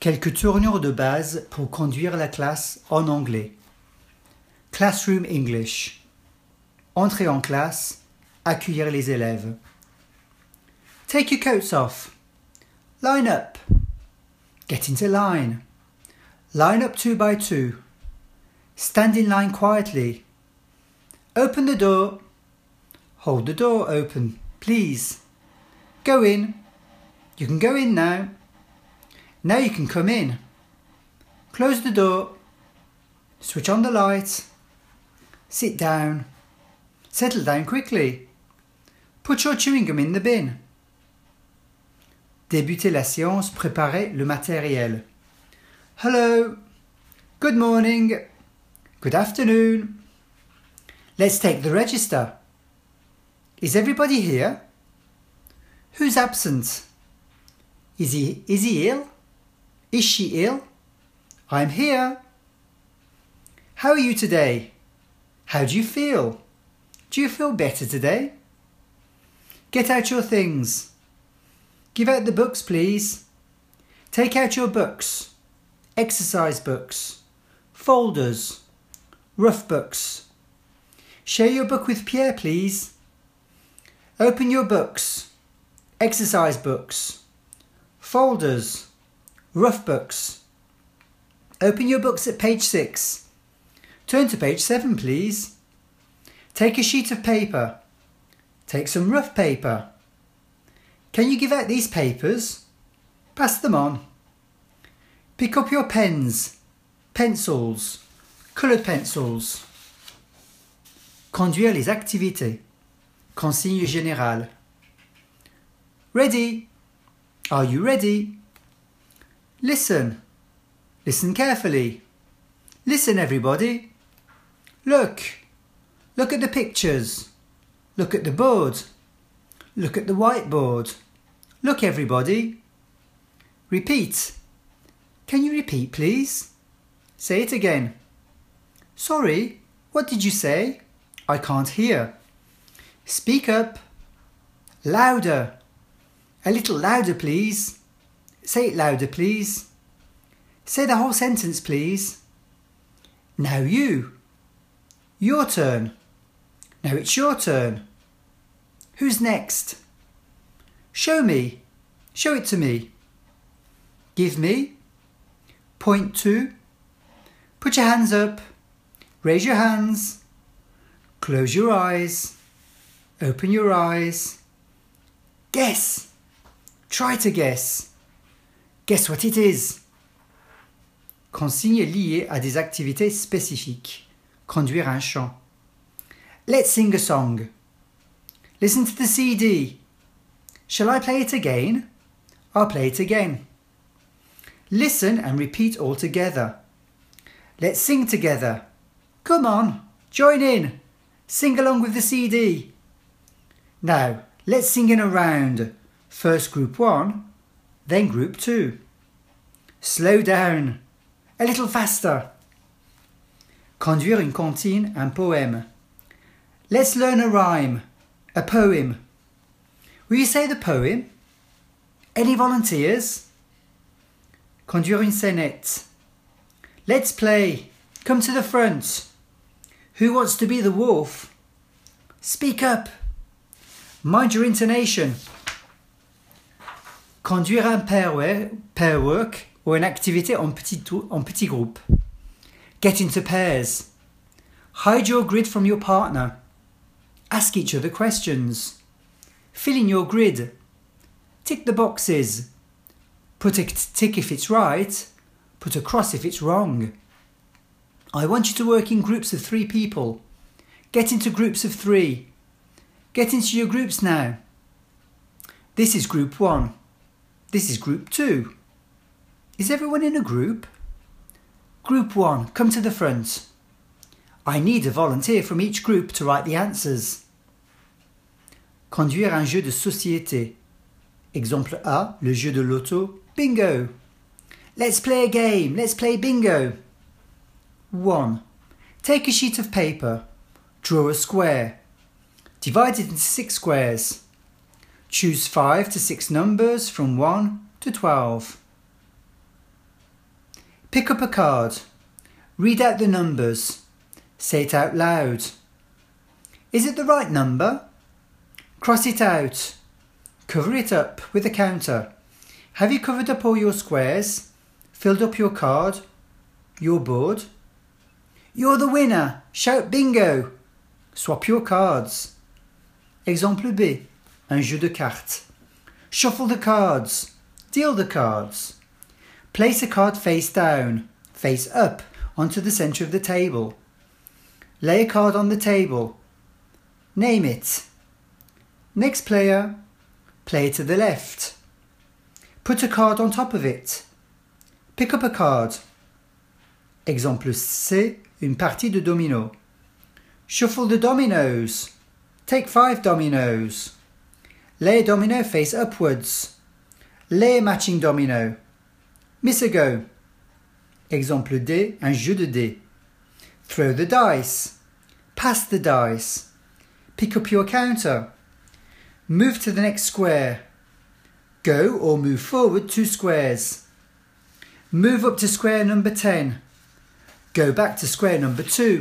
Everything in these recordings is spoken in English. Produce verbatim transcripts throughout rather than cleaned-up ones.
Quelques tournures de base pour conduire la classe en anglais. Classroom English. Entrer en classe, accueillir les élèves. Take your coats off. Line up. Get into line. Line up two by two. Stand in line quietly. Open the door. Hold the door open, please. Go in. You can go in now. Now you can come in. Close the door. Switch on the light. Sit down. Settle down quickly. Put your chewing gum in the bin. Débutez la séance, préparez le matériel. Hello. Good morning. Good afternoon. Let's take the register. Is everybody here? Who's absent? Is he, is he ill? Is she ill? I'm here. How are you today? How do you feel? Do you feel better today? Get out your things. Give out the books, please. Take out your books. Exercise books. Folders. Rough books. Share your book with Pierre, please. Open your books. Exercise books. Folders. Rough books. Open your books at page six. Turn to page seven, please. Take a sheet of paper. Take some rough paper. Can you give out these papers? Pass them on. Pick up your pens, pencils, coloured pencils. Conduire les activités. Consigne générale. Ready? Are you ready? Listen. Listen carefully. Listen, everybody. Look. Look at the pictures. Look at the board. Look at the whiteboard. Look, everybody. Repeat. Can you repeat, please? Say it again. Sorry, what did you say? I can't hear. Speak up. Louder. A little louder, please. Say it louder, please. Say the whole sentence, please. Now you. Your turn. Now it's your turn. Who's next? Show me. Show it to me. Give me. Point to. Put your hands up. Raise your hands. Close your eyes. Open your eyes. Guess. Try to guess. Guess what it is. Consigne liée à des activités spécifiques. Conduire un chant. Let's sing a song. Listen to the C D. Shall I play it again? I'll play it again. Listen and repeat all together. Let's sing together. Come on, join in. Sing along with the C D. Now, let's sing in a round. First group one, then group two. Slow down. A little faster. Conduire une comptine, un poème. Let's learn a rhyme, a poem. Will you say the poem? Any volunteers? Conduire une scénette. Let's play. Come to the front. Who wants to be the wolf? Speak up. Mind your intonation. Conduire un pair, pair work ou une activité en petit, en petit groupe. Get into pairs. Hide your grid from your partner. Ask each other questions. Fill in your grid. Tick the boxes. Put a tick if it's right. Put a cross if it's wrong. I want you to work in groups of three people. Get into groups of three. Get into your groups now. This is group one. This is group two. Is everyone in a group? Group one, come to the front. I need a volunteer from each group to write the answers. Conduire un jeu de société. Exemple A, le jeu de loto, bingo. Let's play a game, let's play bingo. one. Take a sheet of paper. Draw a square. Divide it into six squares. Choose five to six numbers from one to twelve. Pick up a card. Read out the numbers. Say it out loud. Is it the right number? Cross it out. Cover it up with a counter. Have you covered up all your squares? Filled up your card? Your board? You're the winner! Shout bingo! Swap your cards. Exemple B. Un jeu de cartes. Shuffle the cards. Deal the cards. Place a card face down, face up, onto the centre of the table. Lay a card on the table. Name it. Next player. Play to the left. Put a card on top of it. Pick up a card. Exemple C. Une partie de domino. Shuffle the dominoes. Take five dominoes. Lay a domino face upwards. Lay a matching domino. Miss a go. Exemple D. Un jeu de dés. Throw the dice. Pass the dice. Pick up your counter. Move to the next square. Go or move forward two squares. Move up to square number ten. Go back to square number two.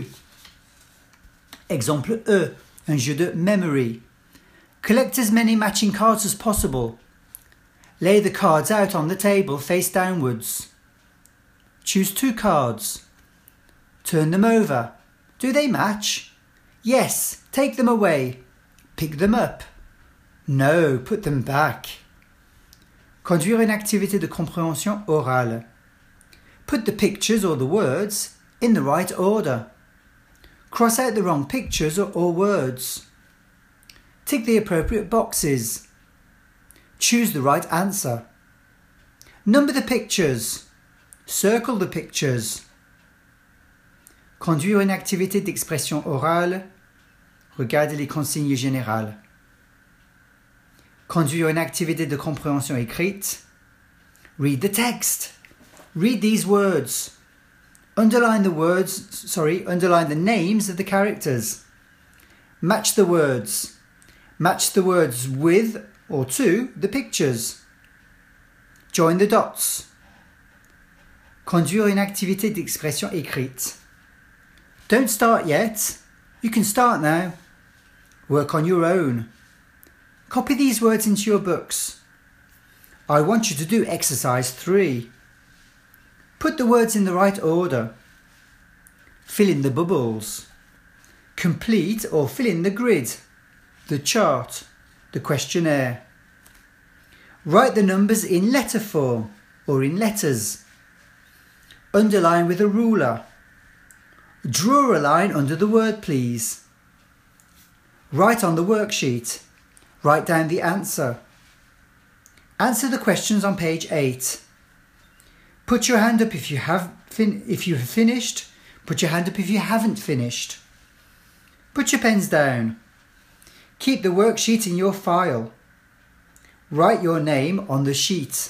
Exemple E. Un jeu de memory. Collect as many matching cards as possible. Lay the cards out on the table face downwards. Choose two cards. Turn them over. Do they match? Yes, take them away. Pick them up. No, put them back. Conduire une activité de compréhension orale. Put the pictures or the words in the right order. Cross out the wrong pictures or, or words. Tick the appropriate boxes. Choose the right answer. Number the pictures. Circle the pictures. Conduire une activité d'expression orale. Regarde les consignes générales. Conduire une activité de compréhension écrite. Read the text. Read these words. Underline the words, sorry, underline the names of the characters. Match the words. Match the words with or to the pictures. Join the dots. Conduire une activité d'expression écrite. Don't start yet. You can start now. Work on your own. Copy these words into your books. I want you to do exercise three. Put the words in the right order. Fill in the bubbles. Complete or fill in the grid, the chart, the questionnaire. Write the numbers in letter form or in letters. Underline with a ruler. Draw a line under the word please. Write on the worksheet. Write down the answer. Answer the questions on page eight. Put your hand up if you have fin- if you have finished. Put your hand up if you haven't finished. Put your pens down. Keep the worksheet in your file. Write your name on the sheet.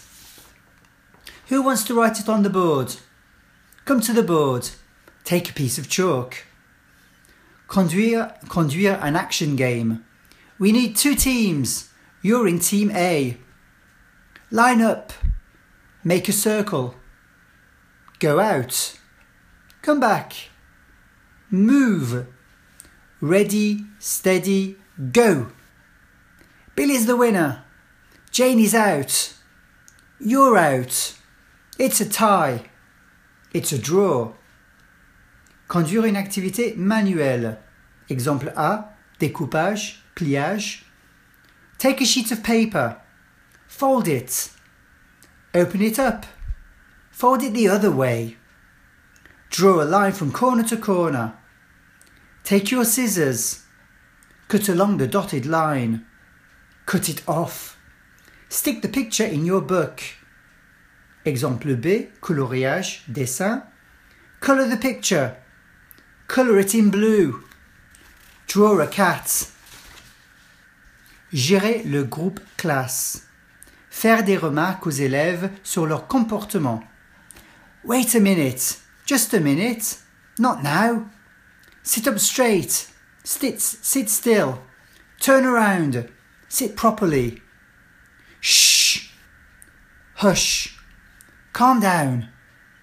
Who wants to write it on the board? Come to the board. Take a piece of chalk. Conduire, conduire an action game. We need two teams. You're in team A. Line up. Make a circle. Go out. Come back. Move. Ready, steady, go. Billy's the winner. Jane is out. You're out. It's a tie. It's a draw. Conduire une activité manuelle. Exemple A. Découpage, pliage. Take a sheet of paper. Fold it. Open it up. Fold it the other way. Draw a line from corner to corner. Take your scissors. Cut along the dotted line. Cut it off. Stick the picture in your book. Exemple B, coloriage, dessin. Colour the picture. Colour it in blue. Draw a cat. Gérer le groupe classe. Faire des remarques aux élèves sur leur comportement. Wait a minute. Just a minute. Not now. Sit up straight. Sit, sit still. Turn around. Sit properly. Shh. Hush. Calm down.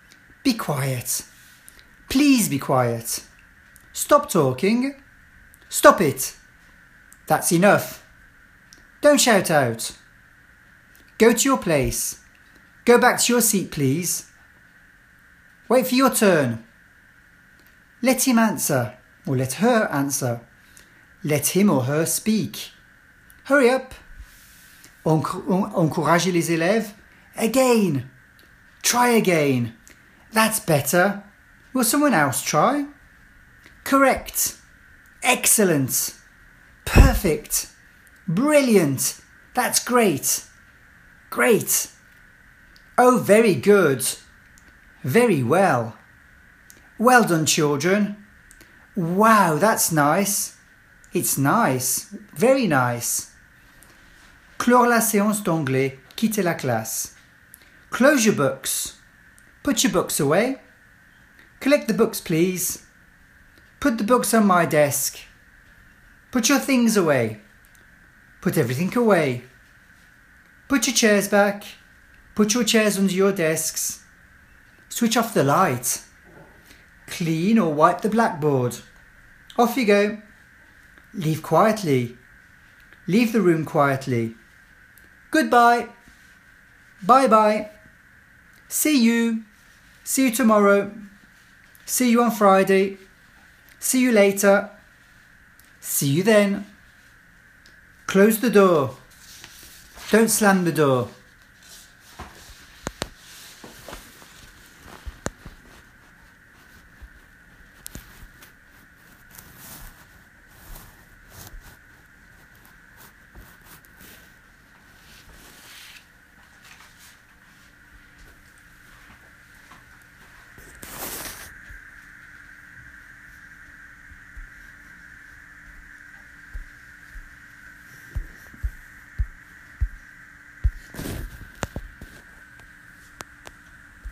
Be quiet. Please be quiet. Stop talking. Stop it. That's enough. Don't shout out. Go to your place. Go back to your seat, please. Wait for your turn. Let him answer, or let her answer. Let him or her speak. Hurry up. Encouragez les élèves. Again. Try again. That's better. Will someone else try? Correct. Excellent. Perfect. Brilliant. That's great. Great. Oh, very good. Very well. Well done, children. Wow, that's nice. It's nice. Very nice. Clore la séance d'anglais. Quittez la classe. Close your books. Put your books away. Collect the books, please. Put the books on my desk. Put your things away. Put everything away. Put your chairs back. Put your chairs under your desks. Switch off the light. Clean or wipe the blackboard. Off you go. Leave quietly. Leave the room quietly. Goodbye. Bye-bye. See you. See you tomorrow. See you on Friday. See you later. See you then. Close the door. Don't slam the door.